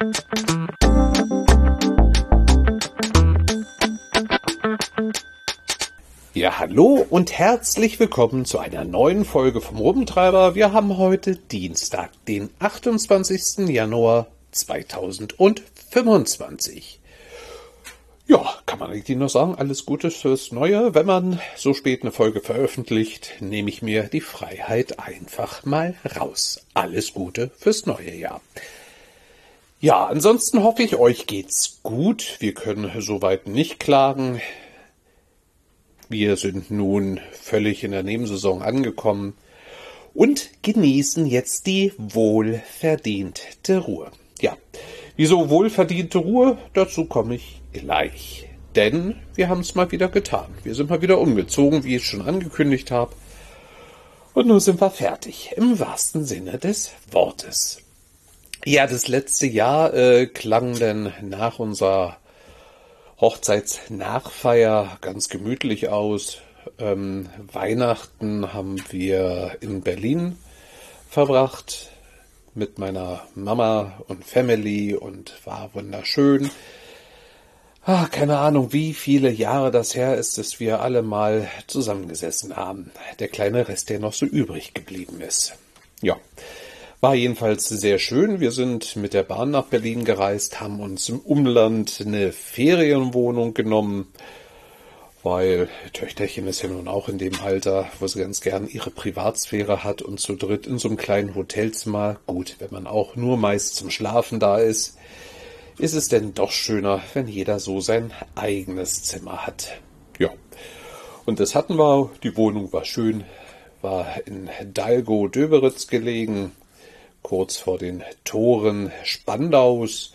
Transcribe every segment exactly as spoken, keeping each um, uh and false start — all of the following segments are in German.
Ja, hallo und herzlich willkommen zu einer neuen Folge vom Rubbentreiber. Wir haben heute Dienstag, den achtundzwanzigsten Januar zweitausendfünfundzwanzig. Ja, kann man eigentlich noch sagen, alles Gute fürs Neue. Wenn man so spät eine Folge veröffentlicht, nehme ich mir die Freiheit einfach mal raus. Alles Gute fürs neue Jahr. Ja, ansonsten hoffe ich, euch geht's gut. Wir können soweit nicht klagen. Wir sind nun völlig in der Nebensaison angekommen und genießen jetzt die wohlverdiente Ruhe. Ja, wieso wohlverdiente Ruhe? Dazu komme ich gleich. Denn wir haben es mal wieder getan. Wir sind mal wieder umgezogen, wie ich schon angekündigt habe. Und nun sind wir fertig, im wahrsten Sinne des Wortes. Ja, das letzte Jahr äh, klang denn nach unserer Hochzeitsnachfeier ganz gemütlich aus. Ähm, Weihnachten haben wir in Berlin verbracht mit meiner Mama und Family und war wunderschön. Ach, keine Ahnung, wie viele Jahre das her ist, dass wir alle mal zusammengesessen haben. Der kleine Rest, der noch so übrig geblieben ist. Ja. War jedenfalls sehr schön. Wir sind mit der Bahn nach Berlin gereist, haben uns im Umland eine Ferienwohnung genommen, weil Töchterchen ist ja nun auch in dem Alter, wo sie ganz gern ihre Privatsphäre hat und zu dritt in so einem kleinen Hotelzimmer. Gut, wenn man auch nur meist zum Schlafen da ist, ist es denn doch schöner, wenn jeder so sein eigenes Zimmer hat. Ja, und das hatten wir. Die Wohnung war schön, war in Dalgow-Döberitz gelegen, kurz vor den Toren Spandaus.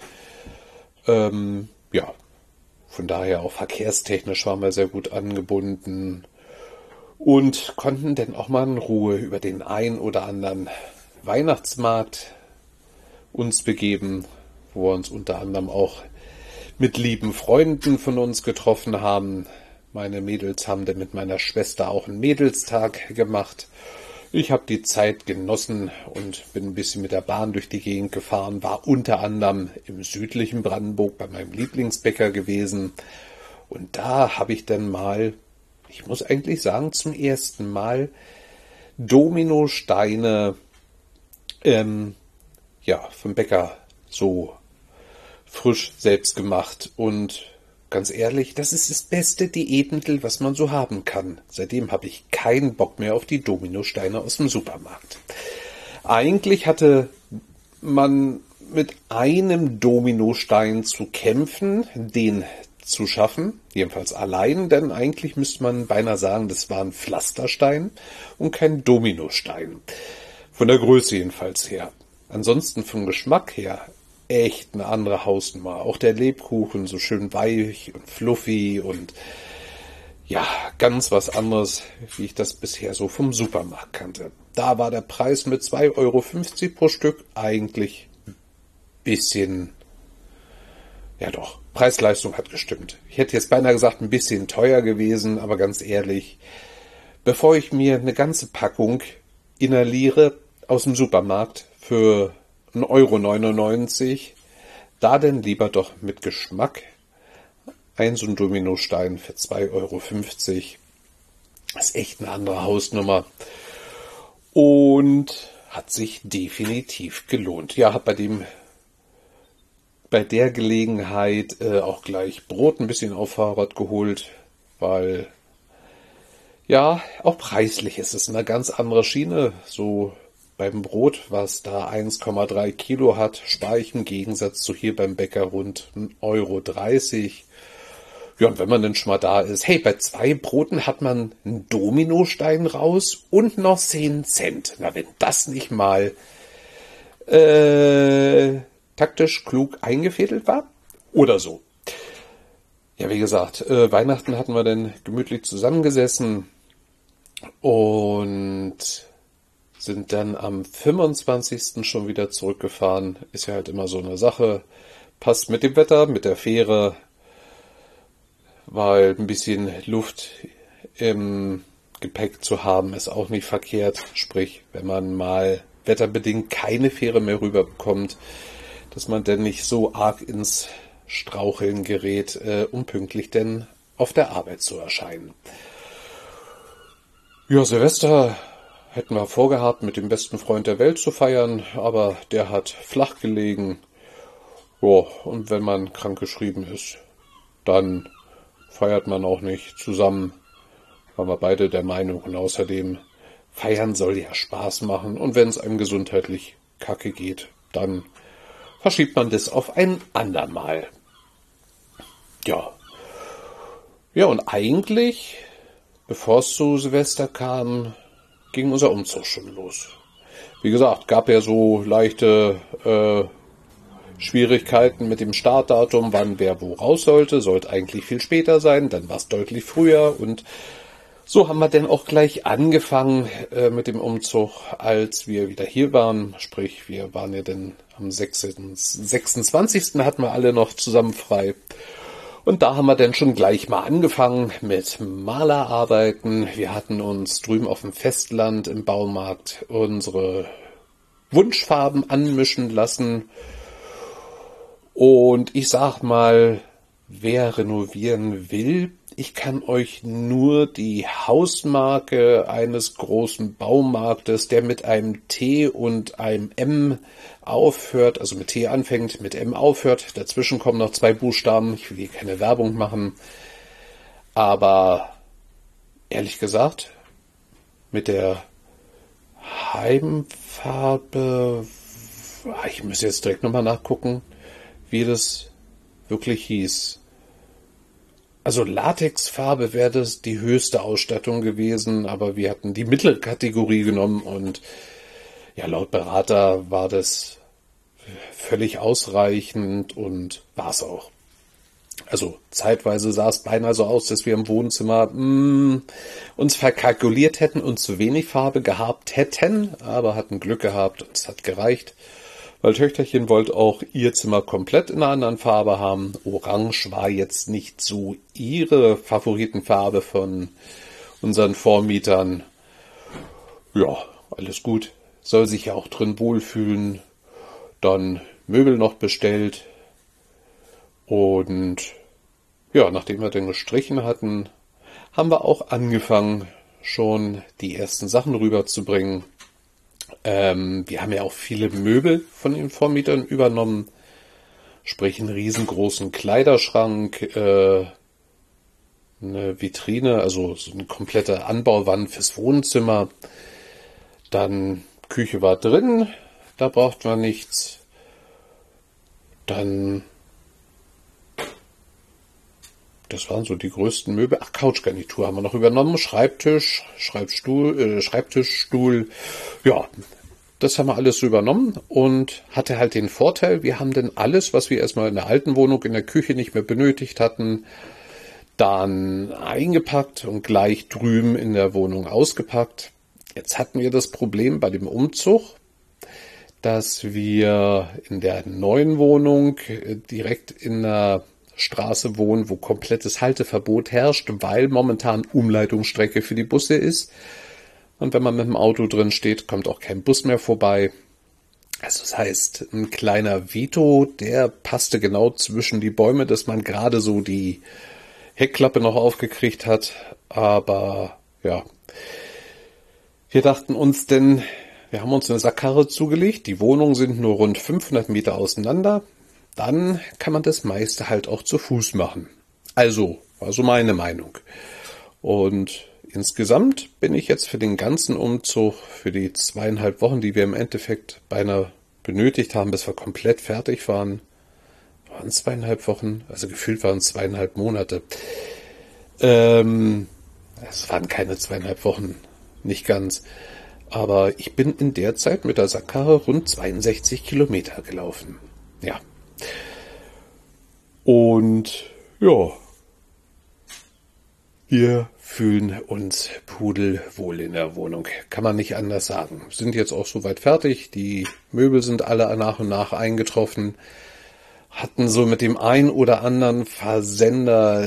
Ähm, ja, von daher auch verkehrstechnisch waren wir sehr gut angebunden und konnten dann auch mal in Ruhe über den ein oder anderen Weihnachtsmarkt uns begeben, wo wir uns unter anderem auch mit lieben Freunden von uns getroffen haben. Meine Mädels haben dann mit meiner Schwester auch einen Mädelstag gemacht. Ich habe die Zeit genossen und bin ein bisschen mit der Bahn durch die Gegend gefahren, war unter anderem im südlichen Brandenburg bei meinem Lieblingsbäcker gewesen. Und da habe ich dann mal, ich muss eigentlich sagen, zum ersten Mal Dominosteine ähm, ja, vom Bäcker so frisch selbst gemacht. Und ganz ehrlich, das ist das beste Diätmittel, was man so haben kann. Seitdem habe ich keinen Bock mehr auf die Dominosteine aus dem Supermarkt. Eigentlich hatte man mit einem Dominostein zu kämpfen, den zu schaffen, jedenfalls allein, denn eigentlich müsste man beinahe sagen, das war ein Pflasterstein und kein Dominostein. Von der Größe jedenfalls her. Ansonsten vom Geschmack her echt eine andere Hausnummer. Auch der Lebkuchen, so schön weich und fluffy und ja, ganz was anderes, wie ich das bisher so vom Supermarkt kannte. Da war der Preis mit zwei Euro fünfzig pro Stück eigentlich ein bisschen, ja doch, Preis-Leistung hat gestimmt. Ich hätte jetzt beinahe gesagt, ein bisschen teuer gewesen, aber ganz ehrlich, bevor ich mir eine ganze Packung inhaliere aus dem Supermarkt für ein Euro neunundneunzig, da denn lieber doch mit Geschmack. Ein so ein Dominostein für zwei Euro fünfzig. Ist echt eine andere Hausnummer. Und hat sich definitiv gelohnt. Ja, habe bei dem, bei der Gelegenheit äh, auch gleich Brot ein bisschen auf Fahrrad geholt, weil ja, auch preislich ist es eine ganz andere Schiene. So beim Brot, was da eins Komma drei Kilo hat, spare ich im Gegensatz zu hier beim Bäcker rund ein Euro dreißig. Ja, und wenn man dann schon mal da ist, hey, bei zwei Broten hat man einen Dominostein raus und noch zehn Cent. Na, wenn das nicht mal äh, taktisch klug eingefädelt war oder so. Ja, wie gesagt, äh, Weihnachten hatten wir dann gemütlich zusammengesessen und sind dann am fünfundzwanzigsten schon wieder zurückgefahren. Ist ja halt immer so eine Sache. Passt mit dem Wetter, mit der Fähre, weil ein bisschen Luft im Gepäck zu haben ist auch nicht verkehrt. Sprich, wenn man mal wetterbedingt keine Fähre mehr rüberbekommt, dass man denn nicht so arg ins Straucheln gerät, äh, um pünktlich denn auf der Arbeit zu erscheinen. Ja, Silvester hätten wir vorgehabt, mit dem besten Freund der Welt zu feiern, aber der hat flach gelegen. Ja, und wenn man krankgeschrieben ist, dann feiert man auch nicht zusammen. Waren wir beide der Meinung. Und außerdem, feiern soll ja Spaß machen. Und wenn es einem gesundheitlich kacke geht, dann verschiebt man das auf ein andermal. Ja. Ja, und eigentlich, bevor es zu Silvester kam, ging unser Umzug schon los. Wie gesagt, gab ja so leichte äh, Schwierigkeiten mit dem Startdatum, wann wer wo raus sollte. Sollte eigentlich viel später sein, dann war es deutlich früher. Und so haben wir dann auch gleich angefangen äh, mit dem Umzug, als wir wieder hier waren. Sprich, wir waren ja dann am sechsundzwanzigsten hatten wir alle noch zusammen frei. Und da haben wir dann schon gleich mal angefangen mit Malerarbeiten. Wir hatten uns drüben auf dem Festland im Baumarkt unsere Wunschfarben anmischen lassen. Und ich sag mal, wer renovieren will, ich kann euch nur die Hausmarke eines großen Baumarktes, der mit einem T und einem M aufhört, also mit T anfängt, mit M aufhört. Dazwischen kommen noch zwei Buchstaben. Ich will hier keine Werbung machen. Aber ehrlich gesagt, mit der Heimfarbe, ich muss jetzt direkt nochmal nachgucken, wie das wirklich hieß. Also Latexfarbe wäre das die höchste Ausstattung gewesen, aber wir hatten die Mittelkategorie genommen und ja, laut Berater war das völlig ausreichend und war es auch. Also zeitweise sah es beinahe so aus, dass wir im Wohnzimmer mh, uns verkalkuliert hätten und zu wenig Farbe gehabt hätten, aber hatten Glück gehabt und es hat gereicht. Weil Töchterchen wollte auch ihr Zimmer komplett in einer anderen Farbe haben. Orange war jetzt nicht so ihre Favoritenfarbe von unseren Vormietern. Ja, alles gut. Soll sich ja auch drin wohlfühlen. Dann Möbel noch bestellt. Und ja, nachdem wir dann gestrichen hatten, haben wir auch angefangen, schon die ersten Sachen rüberzubringen. Ähm, wir haben ja auch viele Möbel von den Vormietern übernommen, sprich einen riesengroßen Kleiderschrank, äh, eine Vitrine, also so eine komplette Anbauwand fürs Wohnzimmer. Dann Küche war drin, da braucht man nichts. Dann, das waren so die größten Möbel. Ach, Couchgarnitur haben wir noch übernommen. Schreibtisch, Schreibstuhl, äh, Schreibtischstuhl. Ja, das haben wir alles so übernommen und hatte halt den Vorteil, wir haben dann alles, was wir erstmal in der alten Wohnung in der Küche nicht mehr benötigt hatten, dann eingepackt und gleich drüben in der Wohnung ausgepackt. Jetzt hatten wir das Problem bei dem Umzug, dass wir in der neuen Wohnung direkt in der Straße wohnen, wo komplettes Halteverbot herrscht, weil momentan Umleitungsstrecke für die Busse ist. Und wenn man mit dem Auto drin steht, kommt auch kein Bus mehr vorbei. Also das heißt, ein kleiner Vito, der passte genau zwischen die Bäume, dass man gerade so die Heckklappe noch aufgekriegt hat. Aber ja, wir dachten uns denn, wir haben uns eine Sackkarre zugelegt. Die Wohnungen sind nur rund fünfhundert Meter auseinander. Dann kann man das meiste halt auch zu Fuß machen. Also, war so meine Meinung. Und insgesamt bin ich jetzt für den ganzen Umzug, für die zweieinhalb Wochen, die wir im Endeffekt beinahe benötigt haben, bis wir komplett fertig waren, waren es zweieinhalb Wochen, also gefühlt waren es zweieinhalb Monate. Ähm, es waren keine zweieinhalb Wochen, nicht ganz. Aber ich bin in der Zeit mit der Sackkarre rund zweiundsechzig Kilometer gelaufen. Ja. Und ja, wir fühlen uns pudelwohl in der Wohnung. Kann man nicht anders sagen. Sind jetzt auch soweit fertig. Die Möbel sind alle nach und nach eingetroffen. Hatten so mit dem ein oder anderen Versender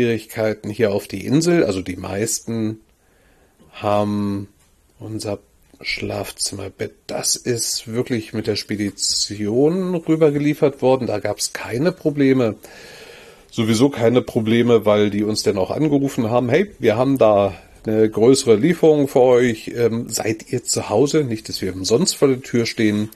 Lieferschwierigkeiten hier auf die Insel. Also die meisten haben unser Schlafzimmerbett, das ist wirklich mit der Spedition rübergeliefert worden. Da gab es keine Probleme. Sowieso keine Probleme, weil die uns dann auch angerufen haben, hey, wir haben da eine größere Lieferung für euch. Ähm, seid ihr zu Hause? Nicht, dass wir umsonst vor der Tür stehen.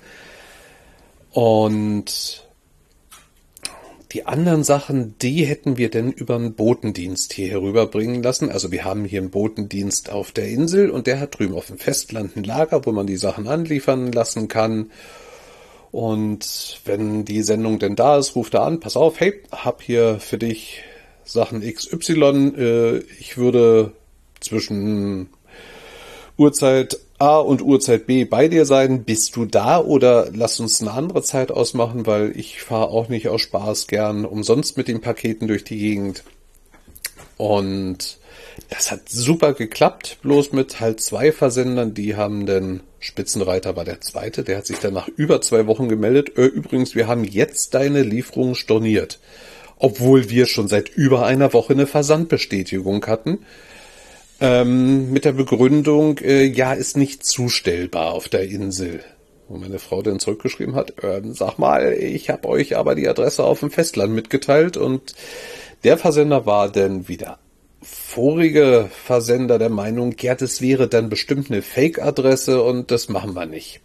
Und die anderen Sachen, die hätten wir denn über einen Botendienst hier herüberbringen lassen. Also wir haben hier einen Botendienst auf der Insel und der hat drüben auf dem Festland ein Lager, wo man die Sachen anliefern lassen kann. Und wenn die Sendung denn da ist, ruft er an, pass auf, hey, hab hier für dich Sachen X Y. Äh, ich würde zwischen Uhrzeit A und Uhrzeit B bei dir sein. Bist du da oder lass uns eine andere Zeit ausmachen, weil ich fahre auch nicht aus Spaß gern umsonst mit den Paketen durch die Gegend. Und das hat super geklappt, bloß mit halt zwei Versendern, die haben den Spitzenreiter war der zweite, der hat sich dann nach über zwei Wochen gemeldet. Äh, übrigens, wir haben jetzt deine Lieferung storniert, obwohl wir schon seit über einer Woche eine Versandbestätigung hatten. Ähm, mit der Begründung, äh, ja, ist nicht zustellbar auf der Insel. Wo meine Frau dann zurückgeschrieben hat, äh, sag mal, ich habe euch aber die Adresse auf dem Festland mitgeteilt und der Versender war dann wieder vorige Versender der Meinung, ja, das wäre dann bestimmt eine Fake-Adresse und das machen wir nicht.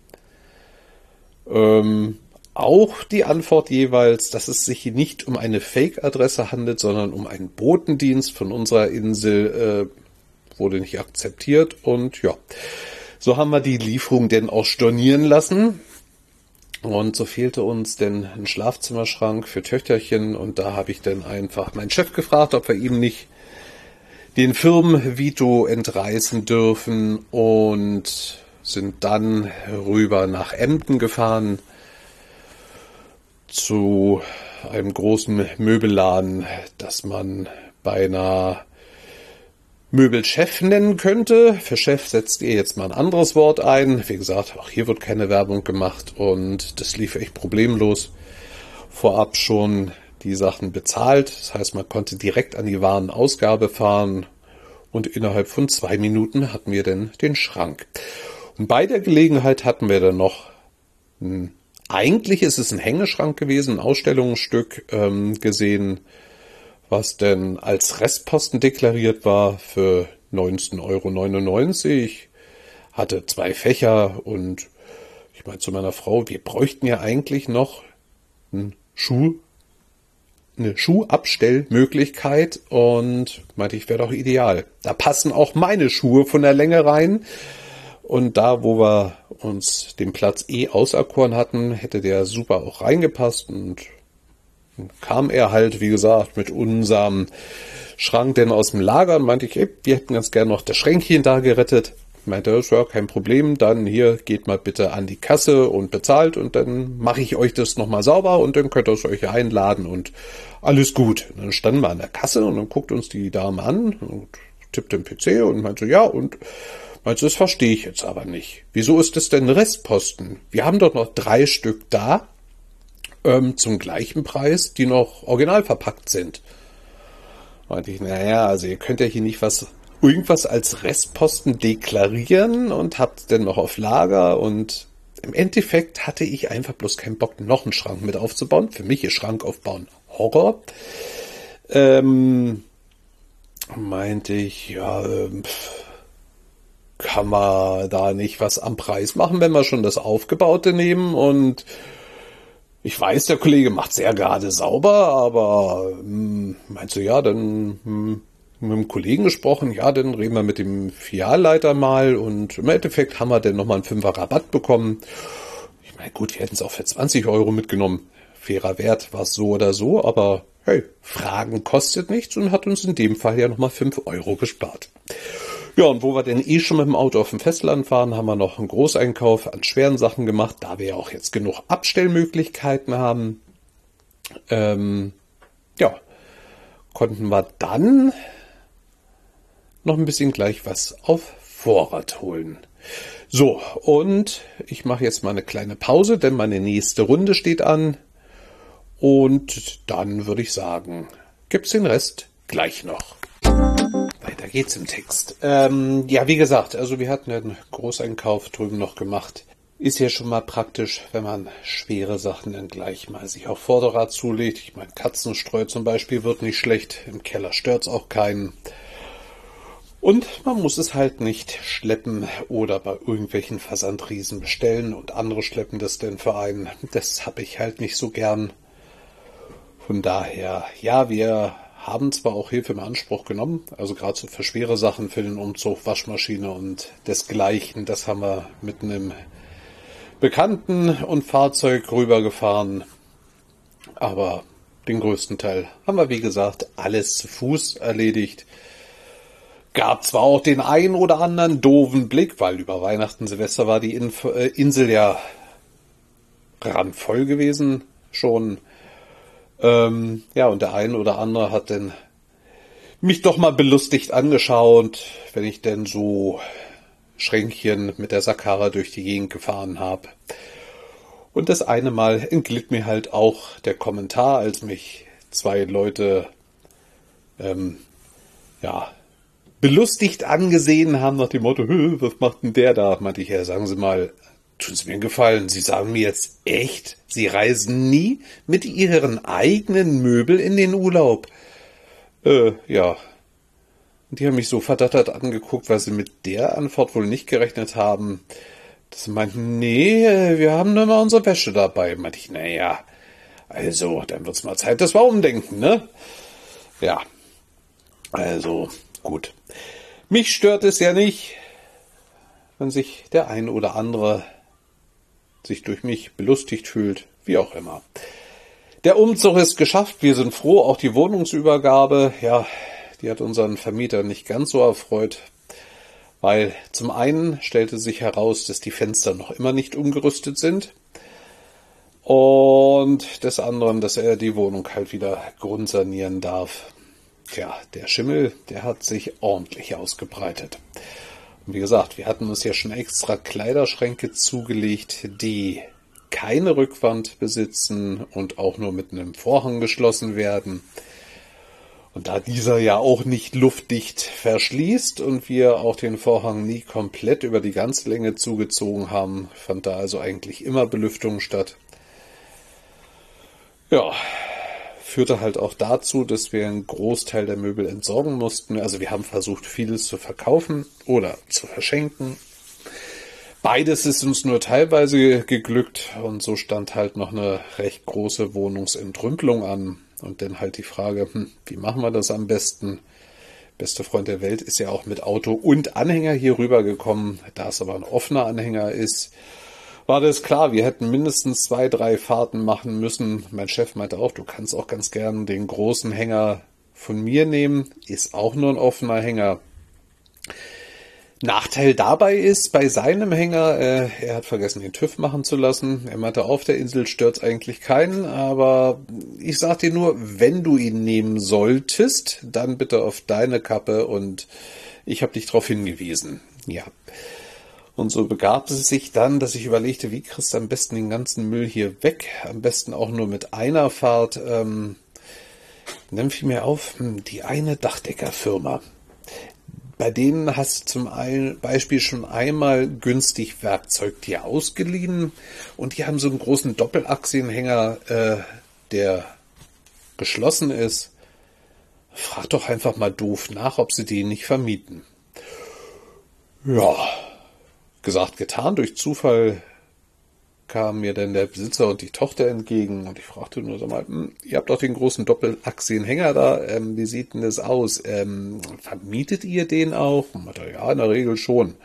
Ähm, auch die Antwort jeweils, dass es sich nicht um eine Fake-Adresse handelt, sondern um einen Botendienst von unserer Insel, äh, wurde nicht akzeptiert und ja, so haben wir die Lieferung denn auch stornieren lassen und so fehlte uns denn ein Schlafzimmerschrank für Töchterchen und da habe ich dann einfach meinen Chef gefragt, ob wir ihm nicht den Firmenveto entreißen dürfen und sind dann rüber nach Emden gefahren zu einem großen Möbelladen, das man beinahe Möbelchef nennen könnte. Für Chef setzt ihr jetzt mal ein anderes Wort ein. Wie gesagt, auch hier wird keine Werbung gemacht und das lief echt problemlos. Vorab schon die Sachen bezahlt. Das heißt, man konnte direkt an die Warenausgabe fahren und innerhalb von zwei Minuten hatten wir dann den Schrank. Und bei der Gelegenheit hatten wir dann noch, ein, eigentlich ist es ein Hängeschrank gewesen, ein Ausstellungsstück ähm, gesehen, was denn als Restposten deklariert war für neunzehn Euro neunundneunzig, hatte zwei Fächer und ich meinte zu meiner Frau, wir bräuchten ja eigentlich noch einen Schuh, eine Schuhabstellmöglichkeit und meinte, ich wäre doch ideal. Da passen auch meine Schuhe von der Länge rein und da, wo wir uns den Platz eh auserkoren hatten, hätte der super auch reingepasst und kam er halt, wie gesagt, mit unserem Schrank denn aus dem Lager und meinte ich, ey, wir hätten ganz gerne noch das Schränkchen da gerettet. Meinte, das war kein Problem, dann hier geht mal bitte an die Kasse und bezahlt und dann mache ich euch das nochmal sauber und dann könnt ihr es euch einladen und alles gut. Und dann standen wir an der Kasse und dann guckt uns die Dame an und tippt den P C und meinte, ja und meinte, das verstehe ich jetzt aber nicht. Wieso ist das denn Restposten? Wir haben doch noch drei Stück da. Zum gleichen Preis, die noch original verpackt sind. Meinte ich, naja, also ihr könnt ja hier nicht was, irgendwas als Restposten deklarieren und habt dann noch auf Lager und im Endeffekt hatte ich einfach bloß keinen Bock, noch einen Schrank mit aufzubauen. Für mich ist Schrank aufbauen Horror. Ähm, meinte ich, ja, ähm, kann man da nicht was am Preis machen, wenn wir schon das Aufgebaute nehmen und ich weiß, der Kollege macht sehr gerade sauber, aber hm, meinst du, ja, dann hm, mit dem Kollegen gesprochen, ja, dann reden wir mit dem Filialleiter mal und im Endeffekt haben wir dann nochmal einen Fünfer Rabatt bekommen. Ich meine, gut, wir hätten es auch für zwanzig Euro mitgenommen. Fairer Wert war es so oder so, aber hey, Fragen kostet nichts und hat uns in dem Fall ja nochmal fünf Euro gespart. Ja, und wo wir denn eh schon mit dem Auto auf dem Festland fahren, haben wir noch einen Großeinkauf an schweren Sachen gemacht, da wir ja auch jetzt genug Abstellmöglichkeiten haben. Ähm, ja, konnten wir dann noch ein bisschen gleich was auf Vorrat holen. So, und ich mache jetzt mal eine kleine Pause, denn meine nächste Runde steht an. Und dann würde ich sagen, gibt's den Rest gleich noch. Bei weiter geht's im Text. Ähm, ja, wie gesagt, also wir hatten einen Großeinkauf drüben noch gemacht. Ist ja schon mal praktisch, wenn man schwere Sachen dann gleich mal sich auf Vorderrad zulegt. Ich meine, Katzenstreu zum Beispiel wird nicht schlecht. Im Keller stört's auch keinen. Und man muss es halt nicht schleppen oder bei irgendwelchen Versandriesen bestellen und andere schleppen das denn für einen. Das habe ich halt nicht so gern. Von daher, ja, wir haben zwar auch Hilfe in Anspruch genommen, also gerade so für schwere Sachen, für den Umzug, Waschmaschine und desgleichen. Das haben wir mit einem Bekannten und Fahrzeug rübergefahren. Aber den größten Teil haben wir, wie gesagt, alles zu Fuß erledigt. Gab zwar auch den einen oder anderen doofen Blick, weil über Weihnachten, Silvester war die Inf- äh, Insel ja randvoll gewesen schon. Ähm, ja, und der ein oder andere hat dann mich doch mal belustigt angeschaut, wenn ich denn so Schränkchen mit der Sakara durch die Gegend gefahren habe. Und das eine Mal entglitt mir halt auch der Kommentar, als mich zwei Leute ähm, ja belustigt angesehen haben nach dem Motto, was macht denn der da? Meinte ich, ja, sagen Sie mal, tun Sie mir einen Gefallen, Sie sagen mir jetzt echt, Sie reisen nie mit Ihren eigenen Möbel in den Urlaub. Äh, ja. Und die haben mich so verdattert angeguckt, weil sie mit der Antwort wohl nicht gerechnet haben. Dass sie meinten, nee, wir haben nur mal unsere Wäsche dabei. Meinte ich, naja, also, dann wird's mal Zeit, dass wir umdenken, ne? Ja, also, gut. Mich stört es ja nicht, wenn sich der ein oder andere sich durch mich belustigt fühlt, wie auch immer. Der Umzug ist geschafft, wir sind froh, auch die Wohnungsübergabe, ja, die hat unseren Vermieter nicht ganz so erfreut, weil zum einen stellte sich heraus, dass die Fenster noch immer nicht umgerüstet sind und des anderen, dass er die Wohnung halt wieder grundsanieren darf. Tja, der Schimmel, der hat sich ordentlich ausgebreitet. Und wie gesagt, wir hatten uns ja schon extra Kleiderschränke zugelegt, die keine Rückwand besitzen und auch nur mit einem Vorhang geschlossen werden. Und da dieser ja auch nicht luftdicht verschließt und wir auch den Vorhang nie komplett über die ganze Länge zugezogen haben, fand da also eigentlich immer Belüftung statt. Ja, führte halt auch dazu, dass wir einen Großteil der Möbel entsorgen mussten. Also wir haben versucht, vieles zu verkaufen oder zu verschenken. Beides ist uns nur teilweise geglückt und so stand halt noch eine recht große Wohnungsentrümpelung an. Und dann halt die Frage, hm, wie machen wir das am besten? Beste Freund der Welt ist ja auch mit Auto und Anhänger hier rübergekommen. Da es aber ein offener Anhänger ist, war das klar, wir hätten mindestens zwei, drei Fahrten machen müssen. Mein Chef meinte auch, du kannst auch ganz gern den großen Hänger von mir nehmen. Ist auch nur ein offener Hänger. Nachteil dabei ist, bei seinem Hänger, äh, er hat vergessen, den TÜV machen zu lassen. Er meinte, auf der Insel stört's eigentlich keinen, aber ich sag dir nur, wenn du ihn nehmen solltest, dann bitte auf deine Kappe und ich habe dich darauf hingewiesen. Ja. Und so begab es sich dann, dass ich überlegte, wie kriegst du am besten den ganzen Müll hier weg? Am besten auch nur mit einer Fahrt. Ähm, dann fiel mir auf, die eine Dachdeckerfirma. Bei denen hast du zum Beispiel schon einmal günstig Werkzeug dir ausgeliehen und die haben so einen großen Doppelachsenhänger, äh, der geschlossen ist. Frag doch einfach mal doof nach, ob sie den nicht vermieten. Ja, gesagt, getan. Durch Zufall kamen mir dann der Besitzer und die Tochter entgegen und ich fragte nur so mal, hm, ihr habt doch den großen Doppelachsenhänger da, ähm, wie sieht denn das aus? Ähm, vermietet ihr den auch? Und meinte, ja, in der Regel schon.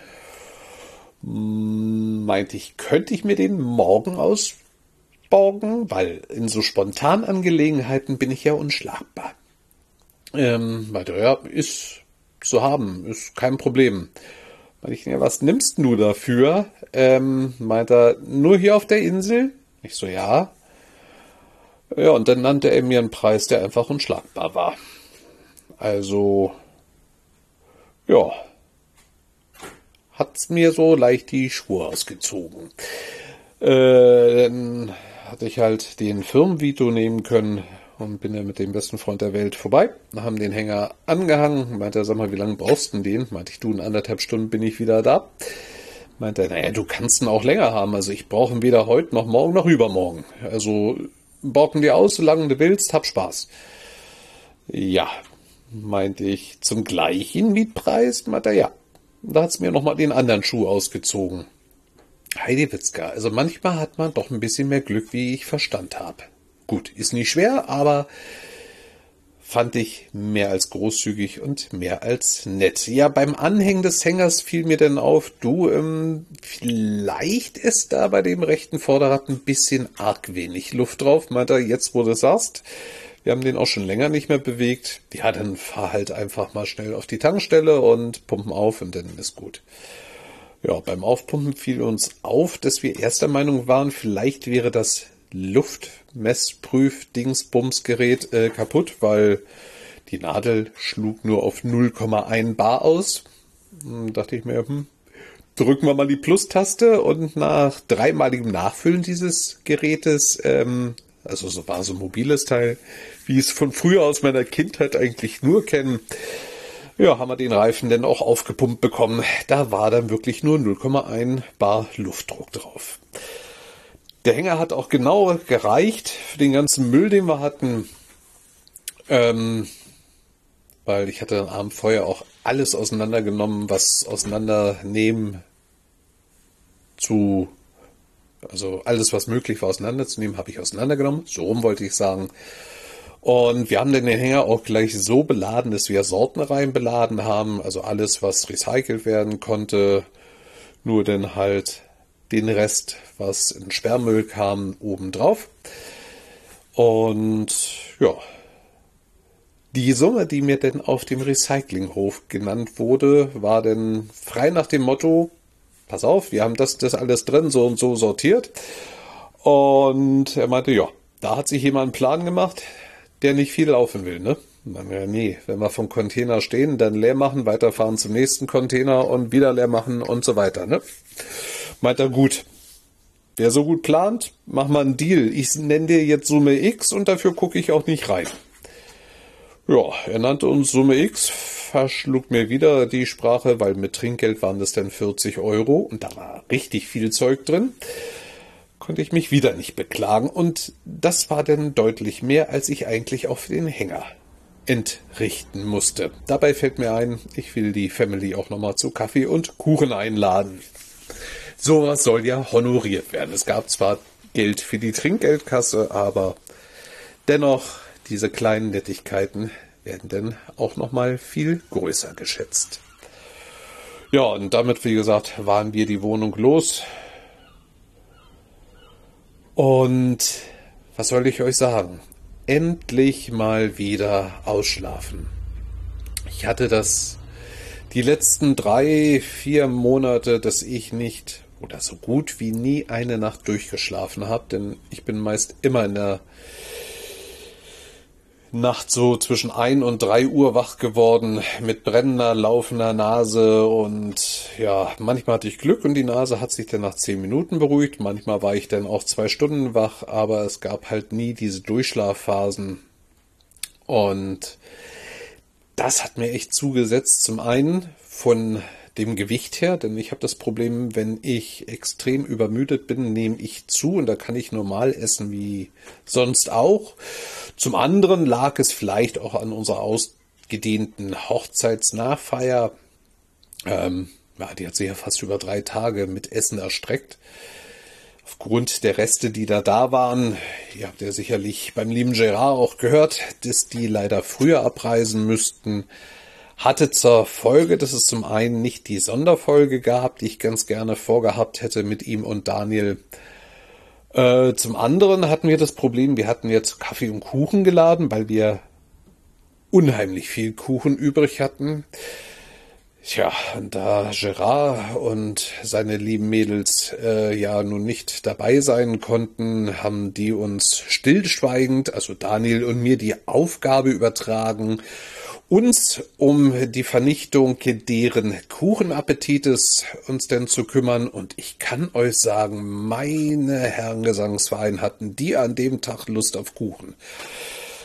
Hm, meinte ich, könnte ich mir den morgen ausborgen? Weil in so spontanen Angelegenheiten bin ich ja unschlagbar. Ähm, meinte, ja, ist zu haben, ist kein Problem. Meinte ich, ja, was nimmst du dafür? Ähm, meint er, nur hier auf der Insel? Ich so, ja. Ja, und dann nannte er mir einen Preis, der einfach unschlagbar war. Also, ja, hat's mir so leicht die Schuhe ausgezogen. Äh, dann hatte ich halt den Firmenvito nehmen können und bin ja mit dem besten Freund der Welt vorbei. Haben den Hänger angehangen. Meinte er, sag mal, wie lange brauchst du denn den? Meinte ich, du, in anderthalb Stunden bin ich wieder da. Meinte er, naja, du kannst ihn auch länger haben. Also ich brauche ihn weder heute noch morgen noch übermorgen. Also bauten dir aus, solange du willst, hab Spaß. Ja, meinte ich, zum gleichen Mietpreis? Meinte er, ja. Da hat's mir nochmal den anderen Schuh ausgezogen. Heidewitzka, also manchmal hat man doch ein bisschen mehr Glück, wie ich Verstand habe. Gut, ist nicht schwer, aber fand ich mehr als großzügig und mehr als nett. Ja, beim Anhängen des Hängers fiel mir dann auf, du, ähm, vielleicht ist da bei dem rechten Vorderrad ein bisschen arg wenig Luft drauf. Meint er, jetzt wo du sagst, wir haben den auch schon länger nicht mehr bewegt. Ja, dann fahr halt einfach mal schnell auf die Tankstelle und pumpen auf und dann ist gut. Ja, beim Aufpumpen fiel uns auf, dass wir erster Meinung waren, vielleicht wäre das Luftmessprüf-Dingsbums-Gerät äh, kaputt, weil die Nadel schlug nur auf null Komma eins Bar aus. Hm, dachte ich mir, hm, drücken wir mal die Plus-Taste und nach dreimaligem Nachfüllen dieses Gerätes, ähm, also so war so ein mobiles Teil, wie ich es von früher aus meiner Kindheit eigentlich nur kenne, ja, haben wir den Reifen dann auch aufgepumpt bekommen. Da war dann wirklich nur null Komma eins Bar Luftdruck drauf. Der Hänger hat auch genau gereicht für den ganzen Müll, den wir hatten. Ähm, weil ich hatte am Abend vorher auch alles auseinandergenommen, was auseinandernehmen zu, also alles, was möglich war auseinanderzunehmen, habe ich auseinandergenommen. So rum wollte ich sagen. Und wir haben dann den Hänger auch gleich so beladen, dass wir Sortenreihen beladen haben. Also alles, was recycelt werden konnte, nur dann halt den Rest, was in Sperrmüll kam, obendrauf. Und ja, die Summe, die mir denn auf dem Recyclinghof genannt wurde, war dann frei nach dem Motto, pass auf, wir haben das, das alles drin, so und so sortiert. Und er meinte, ja, da hat sich jemand einen Plan gemacht, der nicht viel laufen will, ne? Ja, nee, wenn wir vom Container stehen, dann leer machen, weiterfahren zum nächsten Container und wieder leer machen und so weiter, ne? Meint er, gut, wer so gut plant, mach mal einen Deal. Ich nenne dir jetzt Summe X und dafür gucke ich auch nicht rein. Ja, er nannte uns Summe X, verschlug mir wieder die Sprache, weil mit Trinkgeld waren das dann vierzig Euro und da war richtig viel Zeug drin. Konnte ich mich wieder nicht beklagen und das war dann deutlich mehr, als ich eigentlich auch für den Hänger entrichten musste. Dabei fällt mir ein, ich will die Family auch nochmal zu Kaffee und Kuchen einladen. Sowas soll ja honoriert werden. Es gab zwar Geld für die Trinkgeldkasse, aber dennoch, diese kleinen Nettigkeiten werden dann auch nochmal viel größer geschätzt. Ja, und damit, wie gesagt, waren wir die Wohnung los. Und was soll ich euch sagen? Endlich mal wieder ausschlafen. Ich hatte das die letzten drei, vier Monate, dass ich nicht oder so gut wie nie eine Nacht durchgeschlafen habe, denn ich bin meist immer in der Nacht so zwischen ein und drei Uhr wach geworden mit brennender, laufender Nase und ja, manchmal hatte ich Glück und die Nase hat sich dann nach zehn Minuten beruhigt, manchmal war ich dann auch zwei Stunden wach, aber es gab halt nie diese Durchschlafphasen und das hat mir echt zugesetzt, zum einen von dem Gewicht her, denn ich habe das Problem, wenn ich extrem übermüdet bin, nehme ich zu und da kann ich normal essen wie sonst auch. Zum anderen lag es vielleicht auch an unserer ausgedehnten Hochzeitsnachfeier. Ähm, ja, die hat sich ja fast über drei Tage mit Essen erstreckt. Aufgrund der Reste, die da da waren, ihr habt ja sicherlich beim lieben Gerard auch gehört, dass die leider früher abreisen müssten, hatte zur Folge, dass es zum einen nicht die Sonderfolge gab, die ich ganz gerne vorgehabt hätte mit ihm und Daniel. Äh, zum anderen hatten wir das Problem, wir hatten jetzt Kaffee und Kuchen geladen, weil wir unheimlich viel Kuchen übrig hatten. Tja, und da Gerard und seine lieben Mädels äh, ja nun nicht dabei sein konnten, haben die uns stillschweigend, also Daniel und mir, die Aufgabe übertragen, uns um die Vernichtung deren Kuchenappetites uns denn zu kümmern. Und ich kann euch sagen, meine Herren Gesangsverein hatten die an dem Tag Lust auf Kuchen.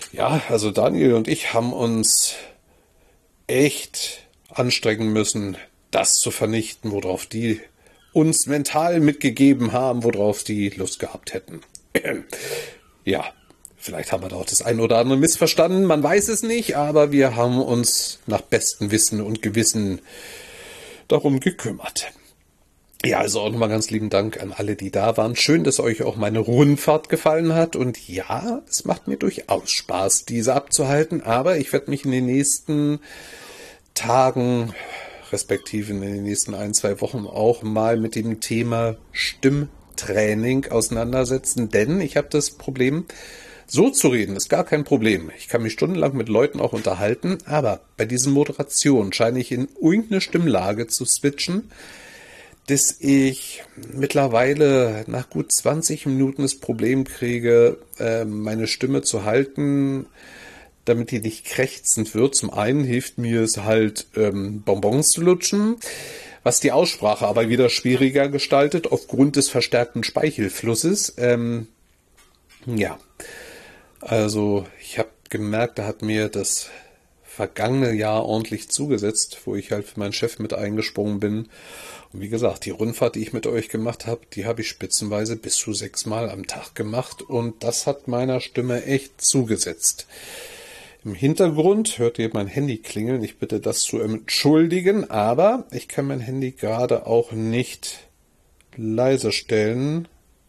Ja, also Daniel und ich haben uns echt anstrengen müssen, das zu vernichten, worauf die uns mental mitgegeben haben, worauf die Lust gehabt hätten. Ja, vielleicht haben wir da auch das ein oder andere missverstanden, man weiß es nicht, aber wir haben uns nach bestem Wissen und Gewissen darum gekümmert. Ja, also auch nochmal ganz lieben Dank an alle, die da waren. Schön, dass euch auch meine Rundfahrt gefallen hat. Und ja, es macht mir durchaus Spaß, diese abzuhalten. Aber ich werde mich in den nächsten Tagen, respektive in den nächsten ein, zwei Wochen auch mal mit dem Thema Stimmtraining auseinandersetzen. Denn ich habe das Problem, so zu reden ist gar kein Problem. Ich kann mich stundenlang mit Leuten auch unterhalten. Aber bei diesen Moderationen scheine ich in irgendeine Stimmlage zu switchen, dass ich mittlerweile nach gut zwanzig Minuten das Problem kriege, meine Stimme zu halten, damit die nicht krächzend wird. Zum einen hilft mir es halt, Bonbons zu lutschen, was die Aussprache aber wieder schwieriger gestaltet, aufgrund des verstärkten Speichelflusses. Ähm, ja, also ich habe gemerkt, da hat mir das vergangene Jahr ordentlich zugesetzt, wo ich halt für meinen Chef mit eingesprungen bin. Und wie gesagt, die Rundfahrt, die ich mit euch gemacht habe, die habe ich spitzenweise bis zu sechsmal am Tag gemacht und das hat meiner Stimme echt zugesetzt. Im Hintergrund hört ihr mein Handy klingeln. Ich bitte das zu entschuldigen, aber ich kann mein Handy gerade auch nicht leise stellen.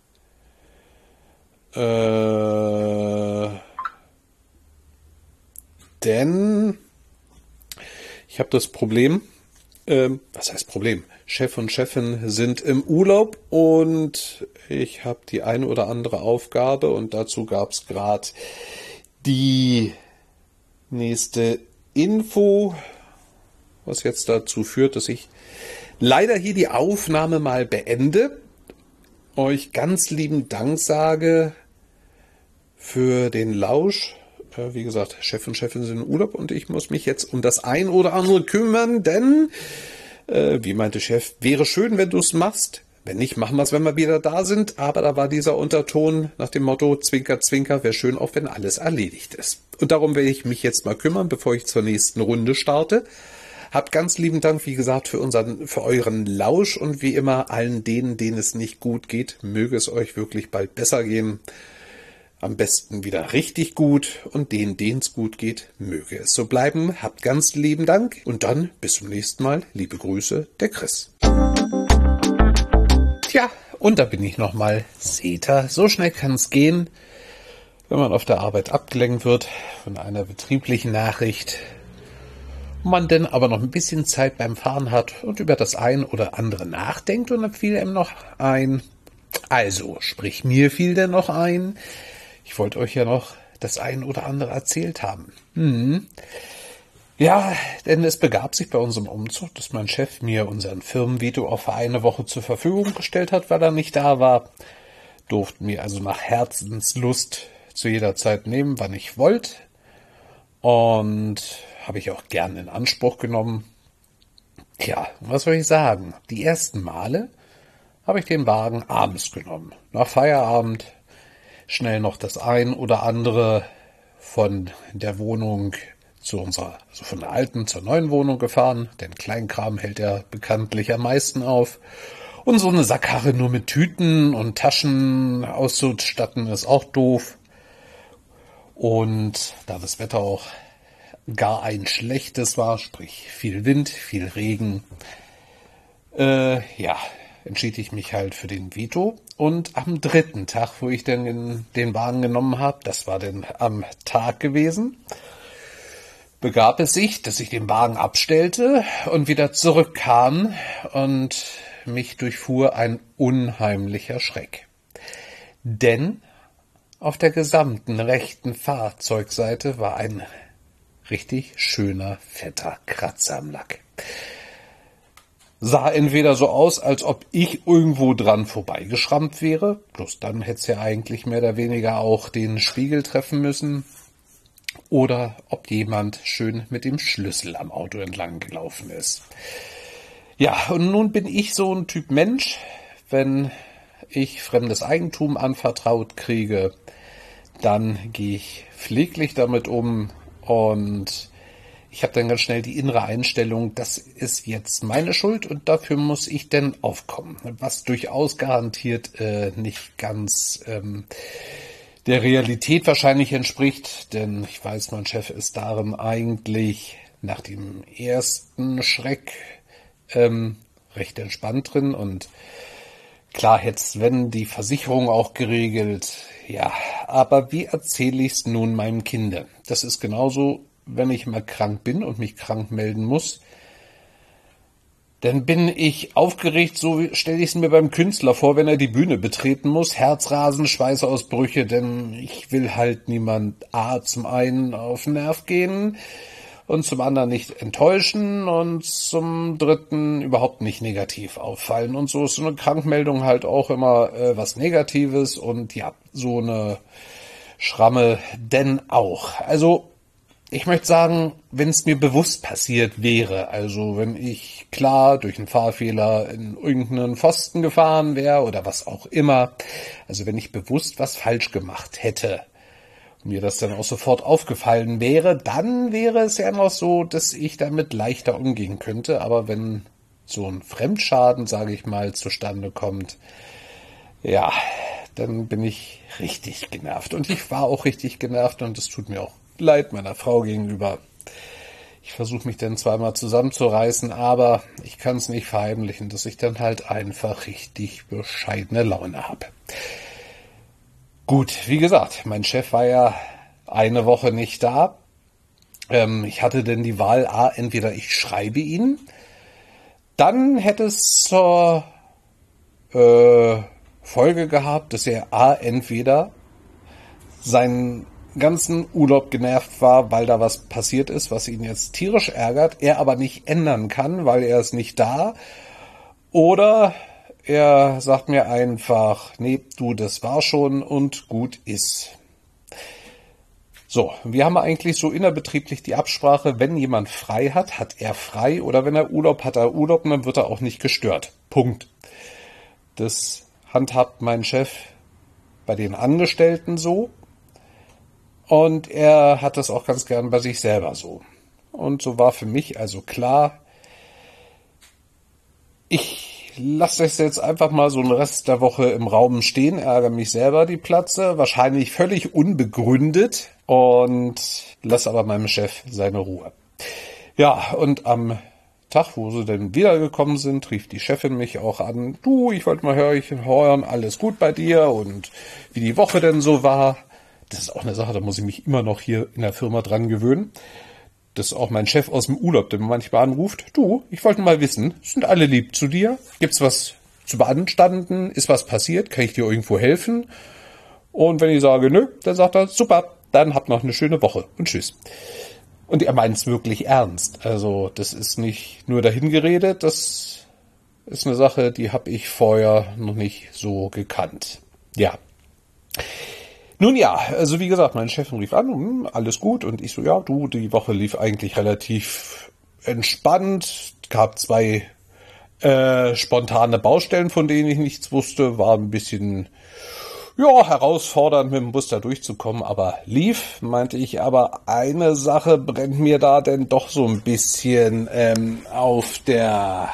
Äh, denn ich habe das Problem, ähm, was heißt Problem? Chef und Chefin sind im Urlaub und ich habe die eine oder andere Aufgabe und dazu gab es gerade die nächste Info, was jetzt dazu führt, dass ich leider hier die Aufnahme mal beende. Euch ganz lieben Dank sage für den Lausch. Wie gesagt, Chef und Chefin sind im Urlaub und ich muss mich jetzt um das ein oder andere kümmern, denn Äh, wie meinte Chef, wäre schön, wenn du es machst. Wenn nicht, machen wir es, wenn wir wieder da sind. Aber da war dieser Unterton nach dem Motto, Zwinker, Zwinker, wäre schön, auch wenn alles erledigt ist. Und darum werde ich mich jetzt mal kümmern, bevor ich zur nächsten Runde starte. Habt ganz lieben Dank, wie gesagt, für unseren, für euren Lausch und wie immer allen denen, denen es nicht gut geht, möge es euch wirklich bald besser gehen. Am besten wieder richtig gut und denen, denen es gut geht, möge es so bleiben. Habt ganz lieben Dank und dann bis zum nächsten Mal. Liebe Grüße, der Chris. Tja, und da bin ich nochmal. Seht ihr, so schnell kann es gehen, wenn man auf der Arbeit abgelenkt wird von einer betrieblichen Nachricht. Man dann aber noch ein bisschen Zeit beim Fahren hat und über das ein oder andere nachdenkt und dann fiel ihm noch ein. Also, sprich, mir fiel denn noch ein. Ich wollte euch ja noch das ein oder andere erzählt haben. Hm. Ja, denn es begab sich bei unserem Umzug, dass mein Chef mir unseren Firmenveto auch für eine Woche zur Verfügung gestellt hat, weil er nicht da war. Durften mir also nach Herzenslust zu jeder Zeit nehmen, wann ich wollte. Und habe ich auch gern in Anspruch genommen. Tja, was soll ich sagen? Die ersten Male habe ich den Wagen abends genommen. Nach Feierabend schnell noch das ein oder andere von der Wohnung zu unserer, also von der alten zur neuen Wohnung gefahren. Denn Kleinkram hält ja bekanntlich am meisten auf. Und so eine Sackkarre nur mit Tüten und Taschen auszustatten ist auch doof. Und da das Wetter auch gar ein schlechtes war, sprich viel Wind, viel Regen, äh, ja, entschied ich mich halt für den Veto. Und am dritten Tag, wo ich dann in den Wagen genommen habe, das war dann am Tag gewesen, begab es sich, dass ich den Wagen abstellte und wieder zurückkam und mich durchfuhr ein unheimlicher Schreck. Denn auf der gesamten rechten Fahrzeugseite war ein richtig schöner, fetter Kratzer am Lack. Sah entweder so aus, als ob ich irgendwo dran vorbeigeschrammt wäre, bloß dann hätte es ja eigentlich mehr oder weniger auch den Spiegel treffen müssen, oder ob jemand schön mit dem Schlüssel am Auto entlang gelaufen ist. Ja, und nun bin ich so ein Typ Mensch, wenn ich fremdes Eigentum anvertraut kriege, dann gehe ich pfleglich damit um und ich habe dann ganz schnell die innere Einstellung, das ist jetzt meine Schuld und dafür muss ich denn aufkommen. Was durchaus garantiert äh, nicht ganz ähm, der Realität wahrscheinlich entspricht, denn ich weiß, mein Chef ist darin eigentlich nach dem ersten Schreck ähm, recht entspannt drin und klar hätte es, wenn, die Versicherung auch geregelt, ja, aber wie erzähle ich es nun meinem Kinde? Das ist genauso, wenn ich mal krank bin und mich krank melden muss, dann bin ich aufgeregt, so stelle ich es mir beim Künstler vor, wenn er die Bühne betreten muss, Herzrasen, Schweißausbrüche, denn ich will halt niemand A zum einen auf den Nerv gehen und zum anderen nicht enttäuschen und zum dritten überhaupt nicht negativ auffallen. Und so ist so eine Krankmeldung halt auch immer äh, was Negatives und ja, so eine Schramme denn auch. Also ich möchte sagen, wenn es mir bewusst passiert wäre, also wenn ich klar durch einen Fahrfehler in irgendeinen Pfosten gefahren wäre oder was auch immer, also wenn ich bewusst was falsch gemacht hätte, mir das dann auch sofort aufgefallen wäre, dann wäre es ja noch so, dass ich damit leichter umgehen könnte. Aber wenn so ein Fremdschaden, sage ich mal, zustande kommt, ja, dann bin ich richtig genervt. Und ich war auch richtig genervt und es tut mir auch leid meiner Frau gegenüber. Ich versuche mich dann zweimal zusammenzureißen, aber ich kann es nicht verheimlichen, dass ich dann halt einfach richtig bescheidene Laune habe. Gut, wie gesagt, mein Chef war ja eine Woche nicht da. Ähm, ich hatte denn die Wahl, A, entweder ich schreibe ihn, dann hätte es zur äh, Folge gehabt, dass er A, entweder seinen ganzen Urlaub genervt war, weil da was passiert ist, was ihn jetzt tierisch ärgert, er aber nicht ändern kann, weil er ist nicht da, oder er sagt mir einfach, nee, du, das war schon und gut ist. So, wir haben eigentlich so innerbetrieblich die Absprache, wenn jemand frei hat, hat er frei oder wenn er Urlaub hat, er Urlaub und dann wird er auch nicht gestört. Punkt. Das handhabt mein Chef bei den Angestellten so und er hat das auch ganz gern bei sich selber so. Und so war für mich also klar, ich lass das jetzt einfach mal so einen Rest der Woche im Raum stehen, ärgere mich selber die Platze, wahrscheinlich völlig unbegründet und lass aber meinem Chef seine Ruhe. Ja, und am Tag, wo sie dann wiedergekommen sind, rief die Chefin mich auch an, du, ich wollte mal hören, alles gut bei dir und wie die Woche denn so war. Das ist auch eine Sache, da muss ich mich immer noch hier in der Firma dran gewöhnen. Das ist auch mein Chef aus dem Urlaub, der mir manchmal anruft. Du, ich wollte mal wissen, sind alle lieb zu dir? Gibt's was zu beanstanden? Ist was passiert? Kann ich dir irgendwo helfen? Und wenn ich sage, nö, dann sagt er, super, dann habt noch eine schöne Woche und tschüss. Und er meint es wirklich ernst. Also das ist nicht nur dahingeredet, das ist eine Sache, die habe ich vorher noch nicht so gekannt. Ja. Nun ja, also wie gesagt, mein Chef rief an, hm, alles gut. Und ich so, ja, du, die Woche lief eigentlich relativ entspannt. Gab zwei äh, spontane Baustellen, von denen ich nichts wusste. War ein bisschen, ja, herausfordernd, mit dem Bus da durchzukommen. Aber lief, meinte ich. Aber eine Sache brennt mir da denn doch so ein bisschen ähm, auf der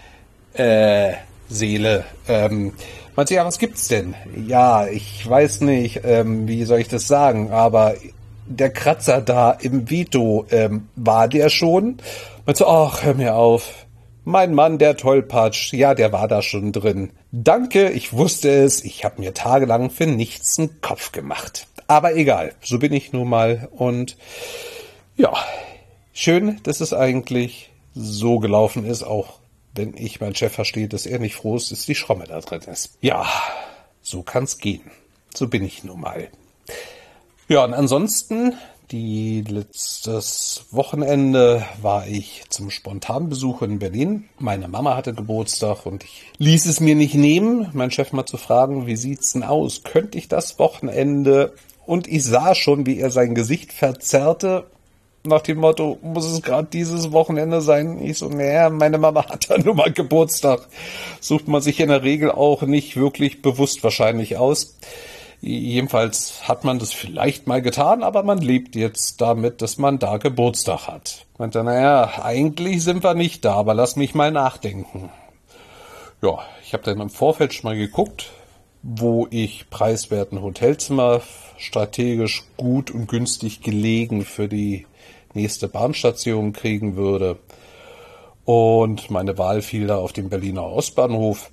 äh, Seele. Ähm, Meinte, ja, was gibt's denn? Ja, ich weiß nicht, ähm, wie soll ich das sagen, aber der Kratzer da im Vito, ähm, war der schon? Meinte, ach, hör mir auf. Mein Mann, der Tollpatsch, ja, der war da schon drin. Danke, ich wusste es, ich habe mir tagelang für nichts einen Kopf gemacht. Aber egal, so bin ich nun mal und ja, schön, dass es eigentlich so gelaufen ist, auch wenn ich meinen Chef verstehe, dass er nicht froh ist, dass die Schramme da drin ist. Ja, so kann's gehen. So bin ich nun mal. Ja, und ansonsten, die letztes Wochenende war ich zum Spontanbesuch in Berlin. Meine Mama hatte Geburtstag und ich ließ es mir nicht nehmen, meinen Chef mal zu fragen, wie sieht's denn aus? Könnte ich das Wochenende? Und ich sah schon, wie er sein Gesicht verzerrte, nach dem Motto, muss es gerade dieses Wochenende sein? Ich so, naja, meine Mama hat ja nun mal Geburtstag. Sucht man sich in der Regel auch nicht wirklich bewusst wahrscheinlich aus. Jedenfalls hat man das vielleicht mal getan, aber man lebt jetzt damit, dass man da Geburtstag hat. Meinte, naja, eigentlich sind wir nicht da, aber lass mich mal nachdenken. Ja, ich habe dann im Vorfeld schon mal geguckt, wo ich preiswerten Hotelzimmer strategisch gut und günstig gelegen für die nächste Bahnstation kriegen würde. Und meine Wahl fiel da auf den Berliner Ostbahnhof.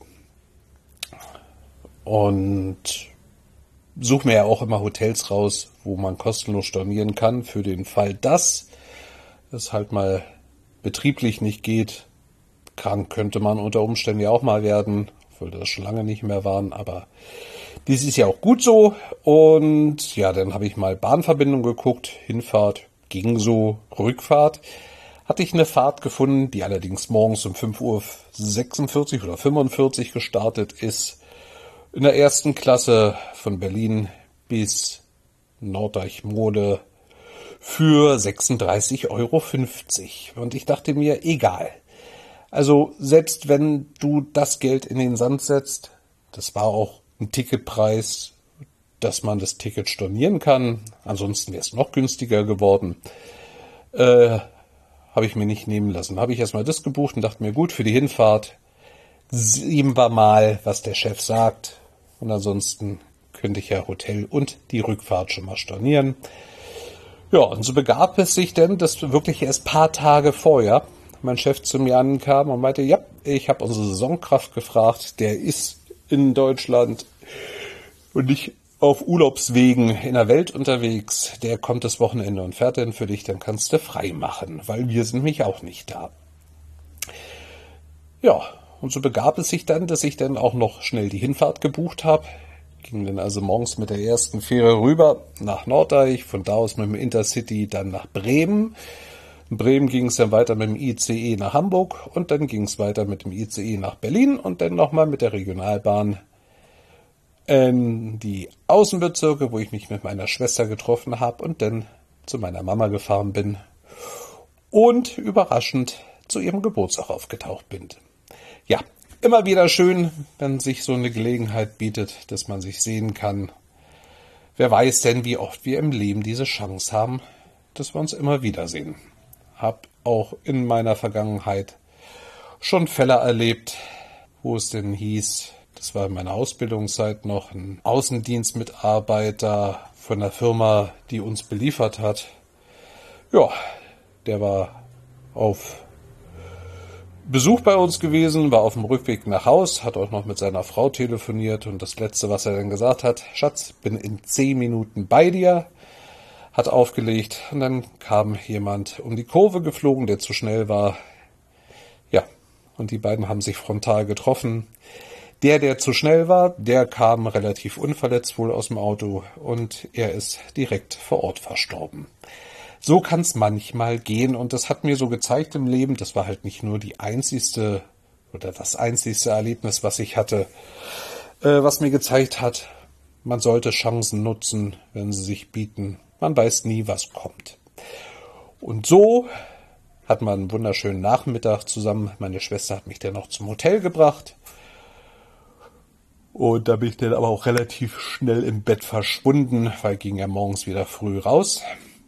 Und suche mir ja auch immer Hotels raus, wo man kostenlos stornieren kann, für den Fall, dass es halt mal betrieblich nicht geht. Krank könnte man unter Umständen ja auch mal werden, obwohl das schon lange nicht mehr waren, aber dies ist ja auch gut so. Und ja, dann habe ich mal Bahnverbindung geguckt, Hinfahrt ging so, Rückfahrt hatte ich eine Fahrt gefunden, die allerdings morgens um fünf Uhr sechsundvierzig oder fünfundvierzig gestartet ist, in der ersten Klasse von Berlin bis Norddeich-Mole für sechsunddreißig Euro fünfzig. Und ich dachte mir, egal. Also selbst wenn du das Geld in den Sand setzt, das war auch ein Ticketpreis, dass man das Ticket stornieren kann, ansonsten wäre es noch günstiger geworden, äh, habe ich mir nicht nehmen lassen. Habe ich erstmal das gebucht und dachte mir, gut, für die Hinfahrt sehen wir mal, was der Chef sagt. Und ansonsten könnte ich ja Hotel und die Rückfahrt schon mal stornieren. Ja, und so begab es sich denn, dass wirklich erst ein paar Tage vorher mein Chef zu mir ankam und meinte, ja, ich habe unsere Saisonkraft gefragt, der ist in Deutschland und nicht auf Urlaubswegen in der Welt unterwegs. Der kommt das Wochenende und fährt dann für dich, dann kannst du frei machen, weil wir sind nämlich auch nicht da. Ja, und so begab es sich dann, dass ich dann auch noch schnell die Hinfahrt gebucht habe. Ging dann also morgens mit der ersten Fähre rüber nach Norddeich, von da aus mit dem Intercity dann nach Bremen. In Bremen ging es dann weiter mit dem I C E nach Hamburg und dann ging es weiter mit dem I C E nach Berlin und dann nochmal mit der Regionalbahn in die Außenbezirke, wo ich mich mit meiner Schwester getroffen habe und dann zu meiner Mama gefahren bin und überraschend zu ihrem Geburtstag aufgetaucht bin. Ja, immer wieder schön, wenn sich so eine Gelegenheit bietet, dass man sich sehen kann. Wer weiß denn, wie oft wir im Leben diese Chance haben, dass wir uns immer wiedersehen. Hab auch in meiner Vergangenheit schon Fälle erlebt, wo es denn hieß, das war in meiner Ausbildungszeit noch, ein Außendienstmitarbeiter von der Firma, die uns beliefert hat. Ja, der war auf Besuch bei uns gewesen, war auf dem Rückweg nach Haus, hat auch noch mit seiner Frau telefoniert und das Letzte, was er dann gesagt hat, Schatz, bin in zehn Minuten bei dir, hat aufgelegt und dann kam jemand um die Kurve geflogen, der zu schnell war. Ja, und die beiden haben sich frontal getroffen. Der, der zu schnell war, der kam relativ unverletzt wohl aus dem Auto und er ist direkt vor Ort verstorben. So kann es manchmal gehen und das hat mir so gezeigt im Leben, das war halt nicht nur die einzigste oder das einzigste Erlebnis, was ich hatte, äh, was mir gezeigt hat, man sollte Chancen nutzen, wenn sie sich bieten. Man weiß nie, was kommt. Und so hat man einen wunderschönen Nachmittag zusammen. Meine Schwester hat mich dann noch zum Hotel gebracht. Und da bin ich dann aber auch relativ schnell im Bett verschwunden, weil ging ja morgens wieder früh raus.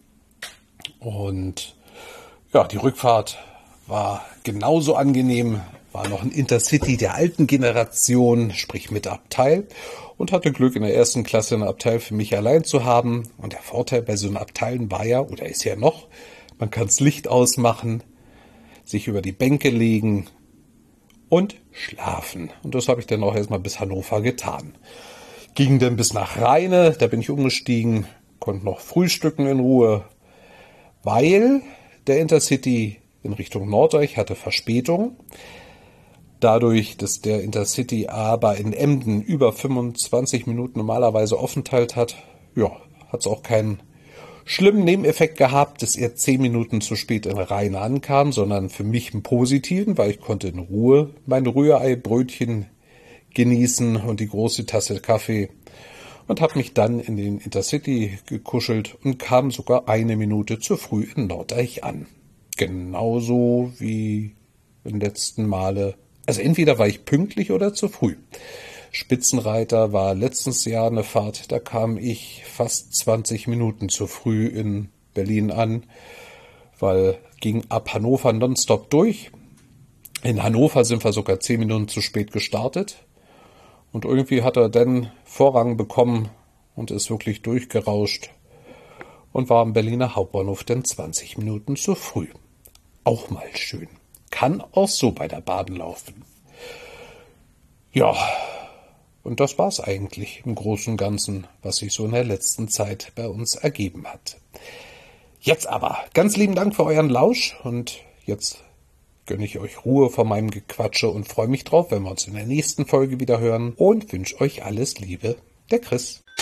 Und ja, die Rückfahrt war genauso angenehm, war noch ein Intercity der alten Generation, sprich mit Abteil, und hatte Glück, in der ersten Klasse ein Abteil für mich allein zu haben. Und der Vorteil bei so einem Abteilen war ja, oder ist ja noch, man kann das Licht ausmachen, sich über die Bänke legen und schlafen. Und das habe ich dann auch erstmal bis Hannover getan. Ging dann bis nach Rheine, da bin ich umgestiegen, konnte noch frühstücken in Ruhe, weil der Intercity in Richtung Norddeich hatte Verspätung. Dadurch, dass der Intercity aber in Emden über fünfundzwanzig Minuten normalerweise Aufenthalt hat, ja, hat es auch keinen schlimmen Nebeneffekt gehabt, dass er zehn Minuten zu spät in Rheine ankam, sondern für mich einen positiven, weil ich konnte in Ruhe mein Rührei-Brötchen genießen und die große Tasse Kaffee und habe mich dann in den Intercity gekuschelt und kam sogar eine Minute zu früh in Norddeich an. Genauso wie in den letzten Male. Also entweder war ich pünktlich oder zu früh. Spitzenreiter war letztes Jahr eine Fahrt, da kam ich fast zwanzig Minuten zu früh in Berlin an, weil ging ab Hannover nonstop durch. In Hannover sind wir sogar zehn Minuten zu spät gestartet. Und irgendwie hat er dann Vorrang bekommen und ist wirklich durchgerauscht und war am Berliner Hauptbahnhof dann zwanzig Minuten zu früh. Auch mal schön. Kann auch so bei der Bahn laufen. Ja, und das war's eigentlich im Großen und Ganzen, was sich so in der letzten Zeit bei uns ergeben hat. Jetzt aber ganz lieben Dank für euren Lausch und jetzt gönne ich euch Ruhe von meinem Gequatsche und freue mich drauf, wenn wir uns in der nächsten Folge wieder hören und wünsche euch alles Liebe, der Chris.